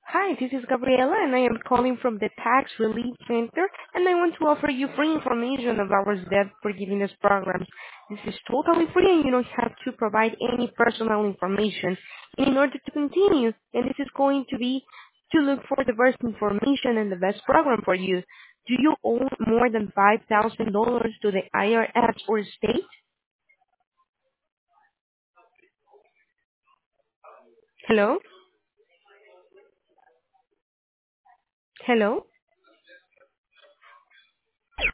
Hi, this is Gabriela, and I am calling from the Tax Relief Center, and I want to offer you free information of our debt forgiveness programs. This is totally free, and you don't have to provide any personal information in order to continue, and this is going to be to look for the best information and the best program for you. Do you owe more than $5,000 to the IRS or state? Hello? Hello?